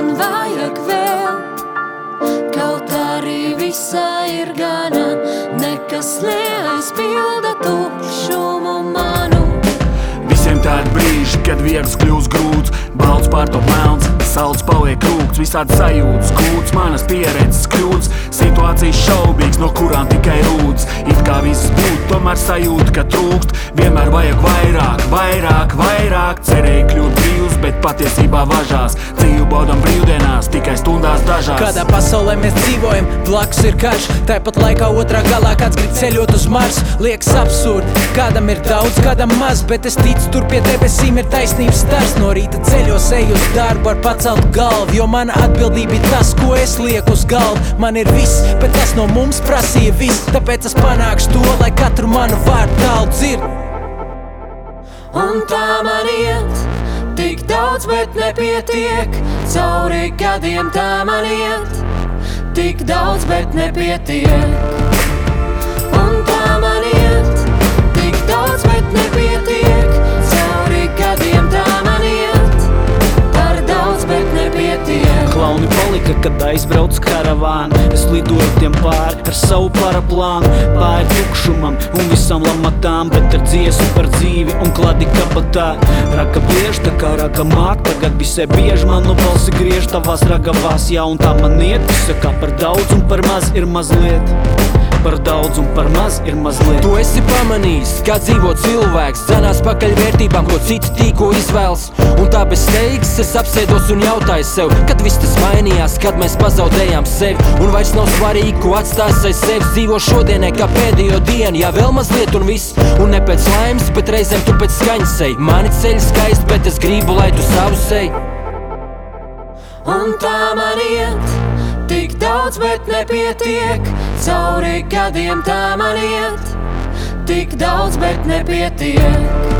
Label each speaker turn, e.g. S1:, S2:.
S1: man vajag vēl. Kaut arī visā ir gana, nekas neaizpilda tukšumu manu.
S2: Visiem tādi brīži, kad viegls kļūst grūts, balts pārtop melns, salds paliek rūgts, visādi sajūtas, kūts, manas pieredzes kļūts, situācijas šaubīgs, no kurām tikai rūdz. It kā viss būtu, tomēr sajūta, ka trūkst, vienmēr vajag vairāk, vairāk, vairāk. Cerēju kļūt brīvs, bet patiesībā važās, dzīvu baudam brīvdienās, tikai stundās dažās.
S3: Kādā pasaulē mēs dzīvojam, blakus ir karš, tāpat laikā otrā galā kāds grib ceļot uz Marsu. Liekas absurdi, kādam ir daudz, kādam maz, bet es ticu, tur pie debesīm ir taisnības stars. No rīta ceļos eju uz darbu ar pacelt galvu, jo mana atbildība ir tas, ko es lieku uz galvu. Man ir viss, bet tas no mums prasīja viss, tāpēc es panākšu to, lai katru manu vārdu tālu dzird.
S1: Un tā man iet, tik daudz, bet nepietiek, cauri gadiem tā man iet, tik daudz, bet nepietiek. Un tā man iet, tik daudz, bet nepietiek, cauri gadiem tā man iet, par daudz, bet nepietiek.
S4: Klauni palika, kad aizbrauc karavāni, es lidoju tiem pāri ar savu paraplānu, pāri tukšumam un visam lamatām, bet ar dziesmu par dzīvi un kladi kabatā. Raka bliež, tā kā raka māk, tagad visai bieži manu balsi griež tavās ragavās, jā, un tā man iet, visa kā par daudz un par maz ir mazliet. Par daudz un par maz ir mazliet.
S5: Tu esi pamanījis, kā dzīvo cilvēks, dzenās pakaļ vērtībām, ko citi tīko izvēlas. Un tā bez steigas es apsēdos un jautāju sev, kad viss tas mainījās, kad mēs pazaudējām sevi. Un vairs nav svarīgi, ko atstās aiz sevis, dzīvo šodienai kā pēdējo dienu, jā, vēl mazliet un viss. Un ne pēc laimes, bet reizēm tu pēc skaņas ej. Mani ceļi skaisti, bet es gribu, lai tu savus ej.
S1: Un tā man iet, tik daudz, bet nepietiek, cauri gadiem tā man iet, tik daudz, bet nepietiek.